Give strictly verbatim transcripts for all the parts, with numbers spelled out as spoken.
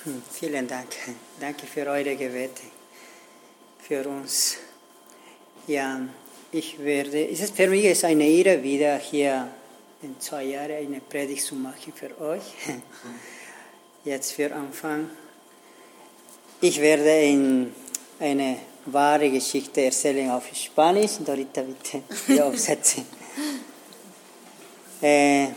Vielen Dank. Danke für eure Gebete, für uns. Ja, ich werde, es ist für mich ist eine Ehre, wieder hier in zwei Jahren eine Predigt zu machen für euch. Jetzt für Anfang. Ich werde in eine wahre Geschichte erzählen auf Spanisch. Dorita, bitte, yo übersetzen. eh,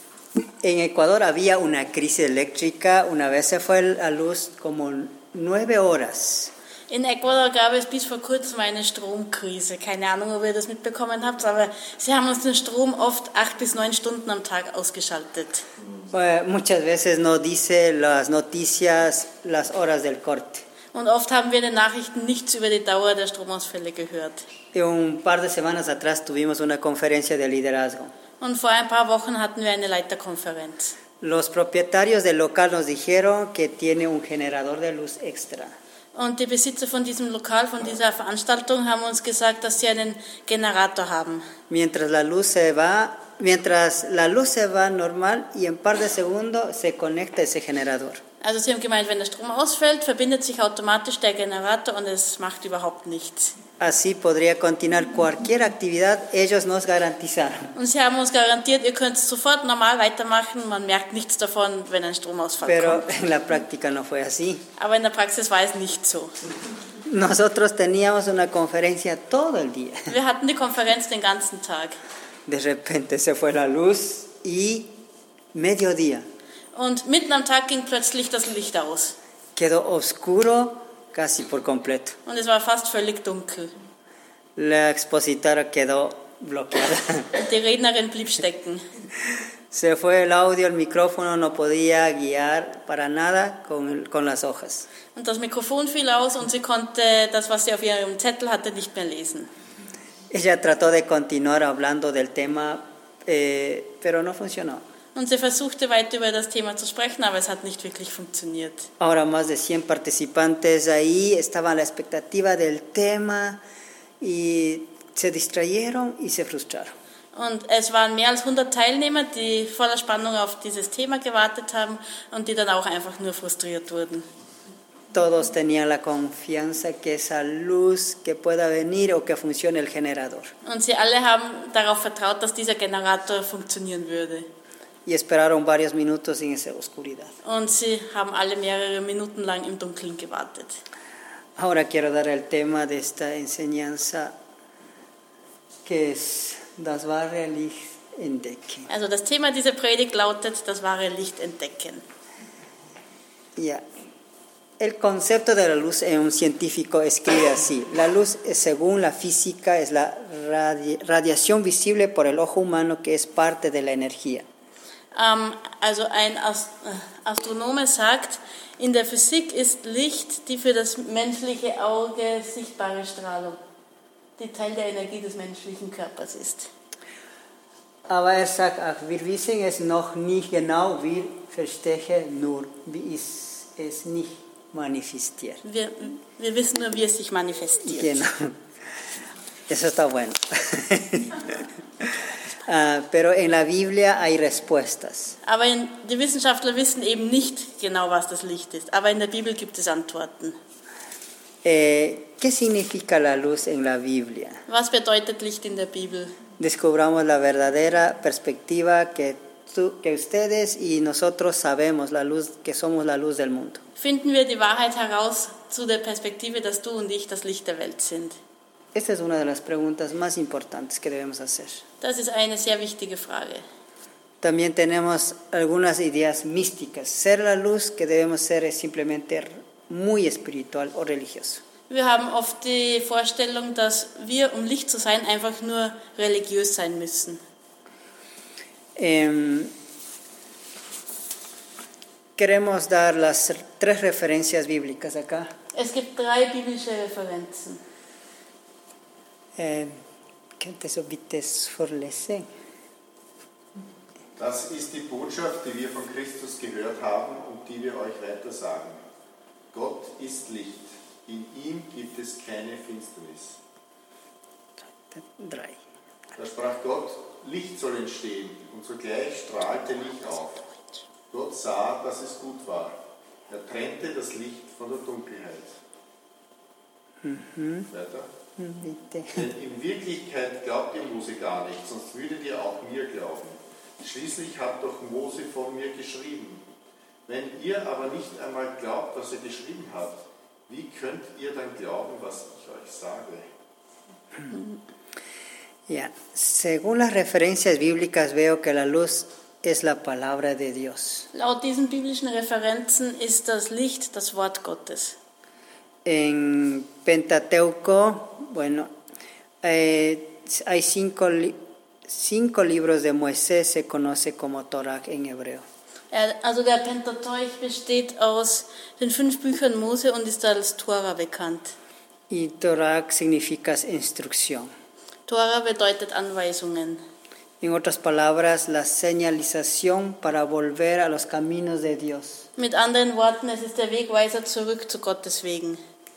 En Ecuador había una crisis eléctrica, una vez se fue la luz como nueve horas. In Ecuador gab es bis vor kurzem eine Stromkrise. Keine Ahnung, ob ihr das mitbekommen habt, aber sie haben uns den Strom oft acht bis neun Stunden am Tag ausgeschaltet. Eh, muchas veces no dice las noticias las horas del corte. Und oft haben wir in den Nachrichten nichts über die Dauer der Stromausfälle gehört. Y un par de semanas atrás tuvimos una conferencia de liderazgo. Und vor ein paar Wochen hatten wir eine Leiterkonferenz. Los propietarios del local nos dijeron que tiene un generador de luz extra. Und die Besitzer von diesem Lokal, von dieser Veranstaltung, haben uns gesagt, dass sie einen Generator haben. Mientras la luz se va, mientras la luz se va normal y en par de segundos se conecta ese generador. Also sie haben gemeint, wenn der Strom ausfällt, verbindet sich automatisch der Generator und es macht überhaupt nichts. Así podría continuar cualquier actividad, ellos nos garantizaron. Und sie haben uns garantiert, ihr könnt sofort normal weitermachen, man merkt nichts davon, wenn ein Stromausfall Pero kommt. en la práctica no fue así. Aber in der Praxis war es nicht so. Nosotros teníamos una conferencia todo el día. Wir hatten die Konferenz den ganzen Tag. De repente se fue la luz y mediodía. Und mitten am Tag ging plötzlich das Licht aus. Quedó oscuro casi por completo. Und es war fast völlig dunkel. La expositora quedó bloqueada. Und die Rednerin blieb stecken. Se fue el audio, el micrófono no podía guiar para nada con, con las hojas. Und das Mikrofon fiel aus und sie konnte das, was sie auf ihrem Zettel hatte, nicht mehr lesen. Ella trató de continuar hablando del tema, eh, pero no funcionó. Und sie versuchte weiter über das Thema zu sprechen, aber es hat nicht wirklich funktioniert. Ahora más de cien participantes ahí estaban a la expectativa del tema y se distrayeron y se frustraron. Und es waren mehr als hundert Teilnehmer, die voller Spannung auf dieses Thema gewartet haben und die dann auch einfach nur frustriert wurden. Todos tenían la confianza que esa luz que pueda venir o que funcione el generador. Und sie alle haben darauf vertraut, dass dieser Generator funktionieren würde. Y esperaron varios minutos en esa oscuridad. Und sie haben alle mehrere Minuten lang im Dunkeln gewartet. Ahora quiero dar el tema de esta enseñanza que es das wahre Licht entdecken. Also das Thema dieser Predigt lautet, das wahre Licht entdecken. Ya. El concepto de la luz en un científico escribe así: la luz, según la física, es la radi- radiación visible por el ojo humano que es parte de la energía. Um, also ein Ast- Astronome sagt, in der Physik ist Licht die für das menschliche Auge sichtbare Strahlung, die Teil der Energie des menschlichen Körpers ist. Aber er sagt, ach, wir wissen es noch nicht genau, wir verstehen nur, wie es, es nicht manifestiert. Wir, wir wissen nur, wie es sich manifestiert. Genau. Eso está bueno. uh, pero en la Biblia hay respuestas. Aber in, die Wissenschaftler wissen eben nicht genau, was das Licht ist. Aber in der Bibel gibt es Antworten. Eh, ¿Qué significa la luz en la Biblia? Was bedeutet Licht in der Bibel? Descubramos la verdadera perspectiva que, tú, que ustedes y nosotros sabemos, la luz, que somos la luz del mundo. Finden wir die Wahrheit heraus zu der Perspektive, dass du und ich das Licht der Welt sind. Esta es una de las preguntas más importantes que debemos hacer. Das ist eine sehr wichtige Frage. También tenemos algunas ideas místicas. Ser la luz que debemos ser es simplemente muy espiritual o religioso. Wir haben oft die Vorstellung, dass wir, um Licht zu sein, einfach nur religiös sein müssen. Eh, queremos dar las tres referencias bíblicas acá. Es gibt drei biblische Referenzen. Eh, könnt ihr so bitte vorlesen? Das ist die Botschaft, die wir von Christus gehört haben und die wir euch weitersagen. Gott ist Licht. In ihm gibt es keine Finsternis. Drei. Da sprach Gott, Licht soll entstehen, und sogleich strahlte Licht auf. Gott sah, dass es gut war. Er trennte das Licht von der Dunkelheit. Mhm. Weiter. Bitte. Denn in Wirklichkeit glaubt ihr Mose gar nicht, sonst würdet ihr auch mir glauben. Schließlich hat doch Mose von mir geschrieben. Wenn ihr aber nicht einmal glaubt, was er geschrieben hat, wie könnt ihr dann glauben, was ich euch sage? Ya, según las referencias bíblicas veo que la luz es la palabra de Dios. Laut diesen biblischen Referenzen ist das Licht das Wort Gottes. En Pentateuco, bueno, eh, hay cinco, li- cinco libros de Moisés, se conoce como Torah en hebreo. Er- Also der Pentateuch besteht aus den fünf Büchern Mose und ist als Tora bekannt. Y Torah significa instrucción. Tora bedeutet Anweisungen. En otras palabras, la señalización para volver a los caminos de Dios. Mit anderen Worten, es ist der Wegweiser zurück zu Gottes Wegen.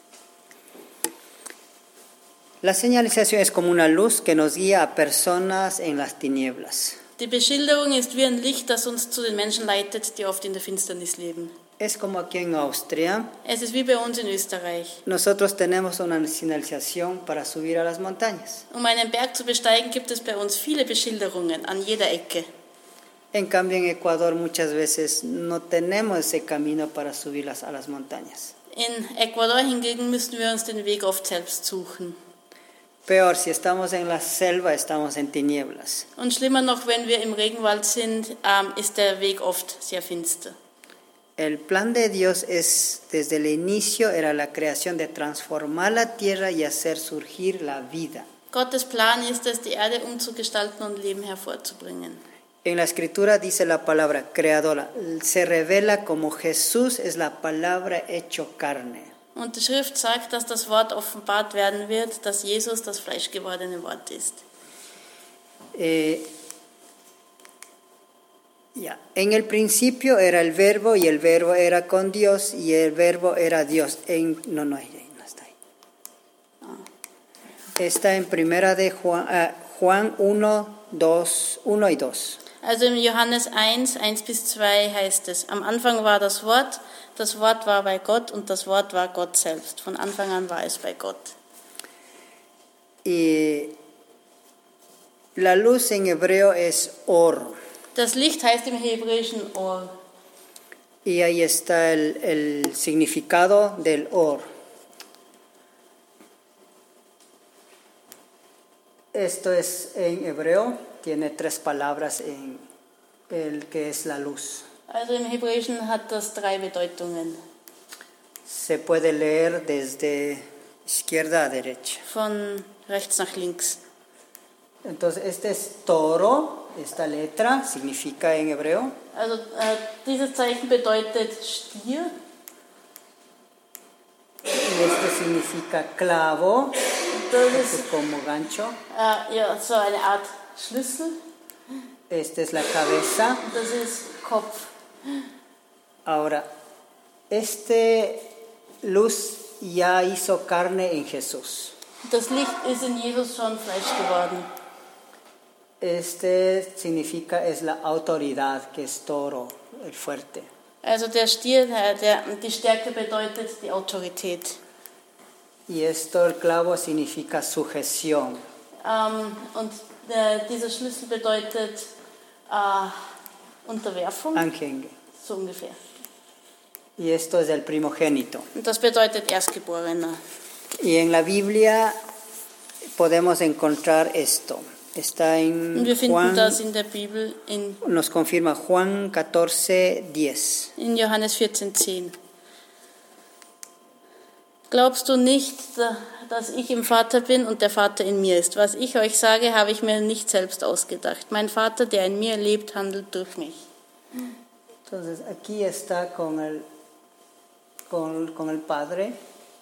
La señalización es como una luz que nos guía a personas en las tinieblas. Die Beschilderung ist wie ein Licht, das uns zu den Menschen leitet, die oft in der Finsternis leben. Es como aquí en Austria, Es ist wie bei uns in Österreich. nosotros tenemos una señalización para subir a las montañas. Um einen Berg zu besteigen, gibt es bei uns viele Beschilderungen an jeder Ecke. En cambio, en Ecuador muchas veces no tenemos ese camino para subir las- a las montañas. In Ecuador hingegen müssen wir uns den Weg oft selbst suchen. Peor, si estamos en la selva, estamos en tinieblas. Und schlimmer noch, wenn wir im Regenwald sind, ähm, ist der Weg oft sehr finster. El plan de Dios es, desde el inicio, era la creación de transformar la tierra y hacer surgir la vida. Gottes Plan ist es, die Erde umzugestalten und Leben hervorzubringen. En la escritura dice la palabra creadora, se revela como Jesús es la palabra hecho carne. Und die Schrift sagt, dass das Wort offenbart werden wird, dass Jesus das fleischgewordene Wort ist. Eh, ya. En el principio era el verbo y el verbo era con Dios y el verbo era Dios. En, no, no, ahí, no está ahí. Está en primera de Juan, eh, Juan uno, dos, uno y dos. Also im Johannes eins, eins bis zwei heißt es, am Anfang war das Wort, das Wort war bei Gott und das Wort war Gott selbst. Von Anfang an war es bei Gott. Y la luz en hebreo es or. Das Licht heißt im Hebräischen Or. Y ahí está el, el significado del or. Esto es en hebreo, tiene tres palabras en el que es la luz. Also im Hebräischen hat das drei Bedeutungen, Se puede leer desde izquierda a derecha. von rechts nach links. Entonces, este es toro, esta letra significa en hebreo. Also äh, dieses Zeichen bedeutet Stier, Y este significa clavo, das este ist como gancho. äh, ja, so eine Art Schlüssel, Esta es la cabeza. das ist Kopf. Ahora, este luz ya hizo carne en Jesús. Das Licht ist in Jesus schon Fleisch geworden. Este significa es la autoridad, que es toro, el fuerte. Also der Stier, der, der, die Stärke bedeutet die Autorität. Y esto, el clavo, significa sujeción. Ähm, und der, dieser Schlüssel bedeutet äh, Unterwerfung, Ángel. so ungefähr. Y esto es el primogénito. Und das bedeutet Erstgeborener. Y en la Biblia podemos encontrar esto. Está Und en wir finden Juan, das in der Bibel in, nos confirma Juan catorce, diez. in Johannes vierzehn zehn. Glaubst du nicht, dass ich im Vater bin und der Vater in mir ist? Was ich euch sage, habe ich mir nicht selbst ausgedacht. Mein Vater, der in mir lebt, handelt durch mich. Entonces aquí está con el, con, con el Padre.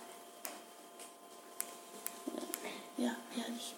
Ja, herrlich.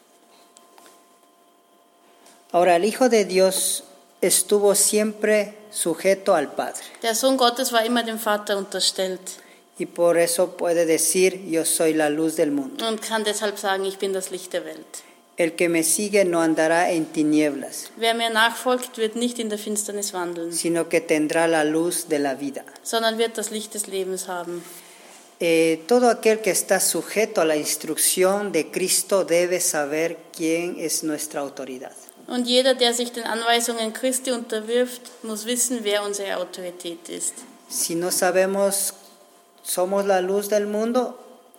Ahora, el Hijo de Dios estuvo siempre sujeto al Padre. Der Sohn Gottes war immer dem Vater unterstellt Y por eso puede decir, yo soy la luz del mundo. und kann deshalb sagen, ich bin das Licht der Welt. El que me sigue no andará en tinieblas, Wer mir nachfolgt, wird nicht in der Finsternis wandeln, sino que tendrá la luz de la vida. sondern wird das Licht des Lebens haben. Eh, todo aquel que está sujeto a la instrucción de Cristo debe saber quién es nuestra autoridad. Und jeder, der sich den Anweisungen Christi unterwirft, muss wissen, wer unsere Autorität ist. Si no sabemos, somos la luz del mundo.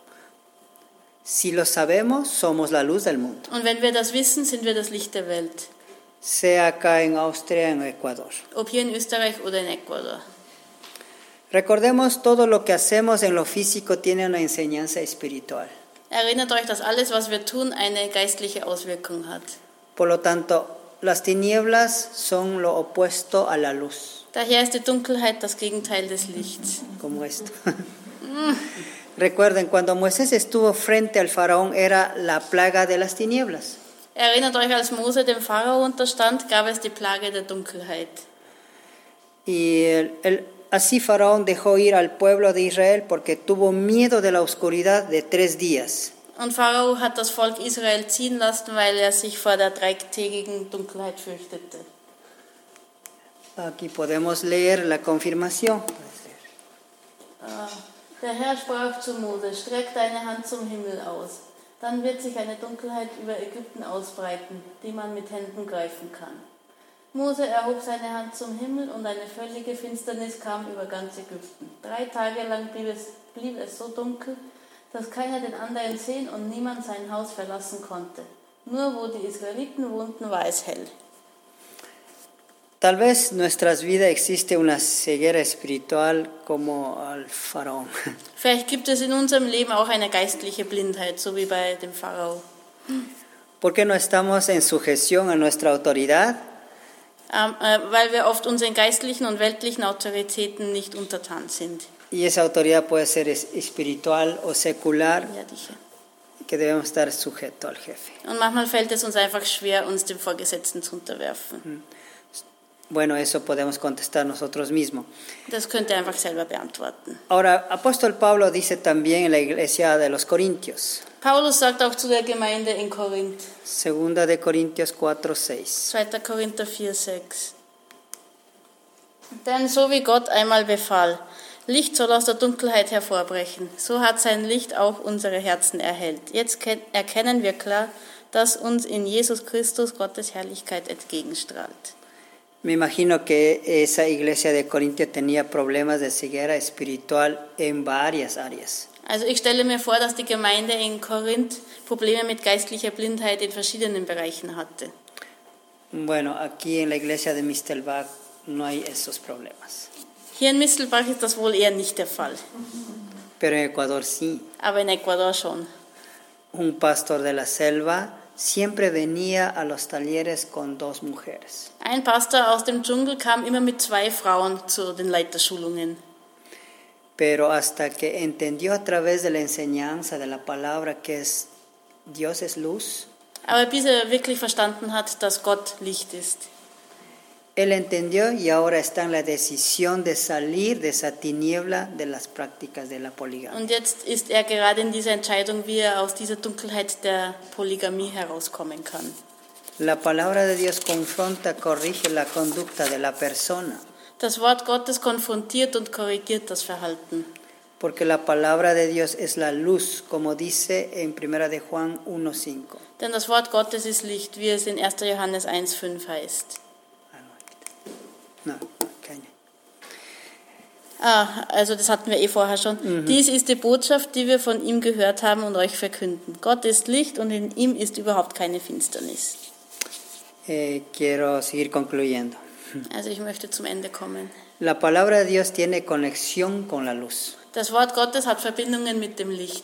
Si lo sabemos, somos la luz del mundo. Und wenn wir das wissen, sind wir das Licht der Welt. Sea acá en Austria, en Ecuador. Ob hier in Österreich oder in Ecuador. Recordemos, todo lo que hacemos en lo físico tiene una enseñanza espiritual. Erinnert euch, dass alles, was wir tun, eine geistliche Auswirkung hat. Por lo tanto, las tinieblas son lo opuesto a la luz, Daher ist die Dunkelheit das Gegenteil des Lichts. como esto. Recuerden, cuando Moisés estuvo frente al faraón era la plaga de las tinieblas. Erinnert euch, als Mose dem Pharao unterstand, gab es die Plage der Dunkelheit. Y el, el, así faraón dejó ir al pueblo de Israel porque tuvo miedo de la oscuridad de tres días. Und Pharao hat das Volk Israel ziehen lassen, weil er sich vor der dreitägigen Dunkelheit fürchtete. Aquí podemos leer la confirmación. Der Herr sprach zu Mose, streck deine Hand zum Himmel aus. Dann wird sich eine Dunkelheit über Ägypten ausbreiten, die man mit Händen greifen kann. Mose erhob seine Hand zum Himmel und eine völlige Finsternis kam über ganz Ägypten. Drei Tage lang blieb es, blieb es so dunkel, dass keiner den anderen sehen und niemand sein Haus verlassen konnte. Nur wo die Israeliten wohnten, war es hell. Tal vez en nuestras vidas existe una ceguera espiritual como al faraón. Vielleicht gibt es in unserem Leben auch eine geistliche Blindheit, so wie bei dem Pharao. ¿Por qué no estamos en sujeción a nuestra autoridad? Ähm, äh, weil wir oft unseren geistlichen und weltlichen Autoritäten nicht untertan sind. Y esa autoridad puede ser es- espiritual o secular, Ja, dije. que debemos estar sujetos al jefe. Und manchmal fällt es uns einfach schwer, uns dem Vorgesetzten zu unterwerfen. Bueno, eso podemos contestar nosotros mismos. Das könnt ihr einfach selber beantworten. Ahora, apóstol Pablo dice también en la iglesia de los Corintios, Paulus sagt auch zu der Gemeinde in Korinth, segunda de Corintios cuatro, seis. zweiter. Korinther vier, sechs. Denn so wie Gott einmal befahl, Licht soll aus der Dunkelheit hervorbrechen, so hat sein Licht auch unsere Herzen erhellt. Jetzt ken- erkennen wir klar, dass uns in Jesus Christus Gottes Herrlichkeit entgegenstrahlt. Me imagino que esa iglesia de Corintios tenía problemas de ceguera espiritual en varias áreas. Also ich stelle mir vor, dass die Gemeinde in Korinth Probleme mit geistlicher Blindheit in verschiedenen Bereichen hatte. Bueno, aquí en la iglesia de Mistelbach no hay esos problemas, Hier in Mistelbach ist das wohl eher nicht der Fall, pero en Ecuador sí. aber in Ecuador schon. Un pastor de la selva siempre venía a los talleres con dos mujeres. Ein Pastor aus dem Dschungel kam immer mit zwei Frauen zu den Leiterschulungen. Pero hasta que entendió a través de la enseñanza de la palabra que es Dios es luz, Aber bis er wirklich verstanden hat, dass Gott Licht ist. él entendió y ahora está en la decisión de salir de esa tiniebla de las prácticas de la poligamia. Und jetzt ist er gerade in dieser Entscheidung, wie er aus dieser Dunkelheit der Polygamie herauskommen kann. La palabra de Dios confronta, corrige la conducta de la persona, Das Wort Gottes konfrontiert und korrigiert das Verhalten. porque la palabra de Dios es la luz, como dice en primera de Juan uno cinco. Denn das Wort Gottes ist Licht, wie es in erster. Johannes eins fünf heißt. No, no, keine. Ah, also das hatten wir eh vorher schon. Mhm. Dies ist die Botschaft, die wir von ihm gehört haben und euch verkünden. Gott ist Licht und in ihm ist überhaupt keine Finsternis. Eh, quiero seguir concluyendo. Also ich möchte zum Ende kommen. La palabra de Dios tiene conexión con la luz. Das Wort Gottes hat Verbindungen mit dem Licht.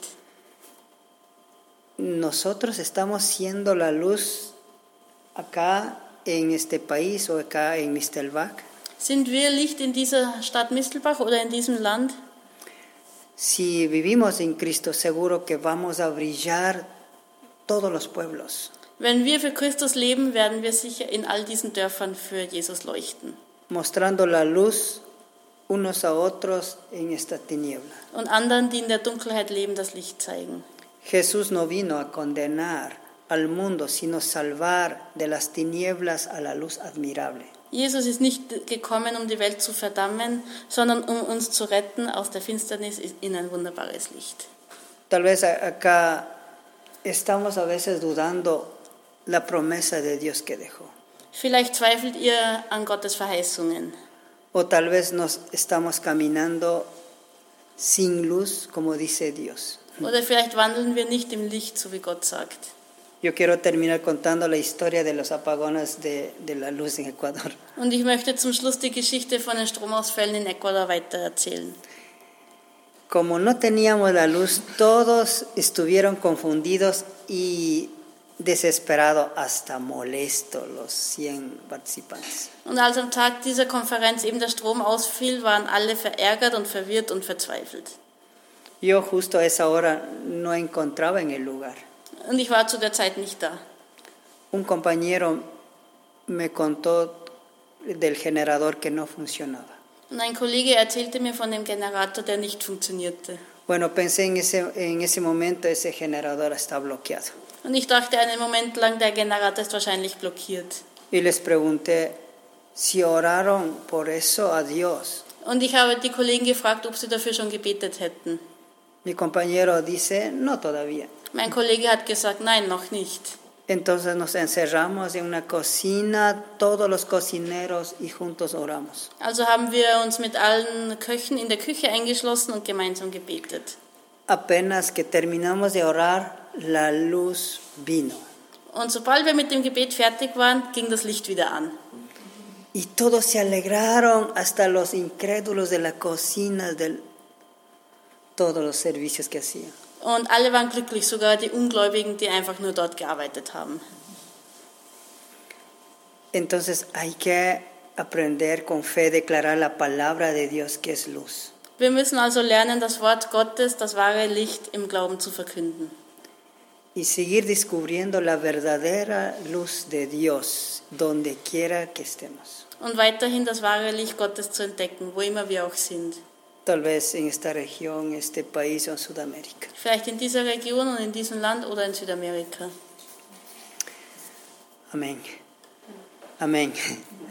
Nosotros estamos siendo la luz acá en este país o acá en Mistelbach. Sind wir Licht in dieser Stadt Mistelbach oder in diesem Land? Si vivimos en Cristo, seguro que vamos a brillar todos los pueblos, Wenn wir für Christus leben, werden wir sicher in all diesen Dörfern für Jesus leuchten mostrando la luz unos a otros en esta tiniebla. und anderen, die in der Dunkelheit leben, das Licht zeigen. Jesús no vino a condenar, al mundo, sino salvar de las tinieblas a la luz admirable. Jesus ist nicht gekommen, um die Welt zu verdammen, sondern um uns zu retten aus der Finsternis in ein wunderbares Licht. Tal vez acá estamos a veces dudando la promesa de Dios que dejó. Vielleicht zweifelt ihr an Gottes Verheißungen. O tal vez nos estamos caminando sin luz, como dice Dios. Oder vielleicht wandeln wir nicht im Licht, so wie Gott sagt. Yo quiero terminar contando la historia de los apagones de, de la luz en Ecuador. Und ich möchte zum Schluss die Geschichte von den Stromausfällen in Ecuador weitererzählen. Como no teníamos la luz, todos estuvieron confundidos y desesperados, hasta molestos, los cien participantes. Und als am Tag dieser Konferenz eben der Strom ausfiel, waren alle verärgert und verwirrt und verzweifelt. Yo justo a esa hora no encontraba en el lugar. Und ich war zu der Zeit nicht da. Un compañero me contó del generador que no funcionaba. Und ein Kollege erzählte mir von dem Generator, der nicht funktionierte. Bueno, pensé en ese, en ese momento ese generador está bloqueado. Und ich dachte einen Moment lang, der Generator ist wahrscheinlich blockiert. Y les pregunté si oraron por eso a Dios. Und ich habe die Kollegen gefragt, ob sie dafür schon gebetet hätten. Mi compañero dice, no todavía. Mein Kollege hat gesagt, nein, noch nicht. Entonces nos encerramos en una cocina, todos los cocineros, y juntos oramos. Also haben wir uns mit allen Köchen in der Küche eingeschlossen und gemeinsam gebetet. Apenas que terminamos de orar, la luz vino. Und sobald wir mit dem Gebet fertig waren, ging das Licht wieder an. Y todos se alegraron, hasta los incrédulos de la cocina, de todos los servicios que hacían. Und alle waren glücklich, sogar die Ungläubigen, die einfach nur dort gearbeitet haben. Entonces hay que aprender con fe, declarar la palabra de Dios que es luz. Wir müssen also lernen, das Wort Gottes, das wahre Licht im Glauben zu verkünden. Y seguir descubriendo la verdadera luz de Dios, donde quiera que estemos. Und weiterhin das wahre Licht Gottes zu entdecken, wo immer wir auch sind. Tal vez en esta región, este país o en Sudamérica. Vielleicht in dieser Region und in diesem Land oder in Südamerika. Amén. Amén.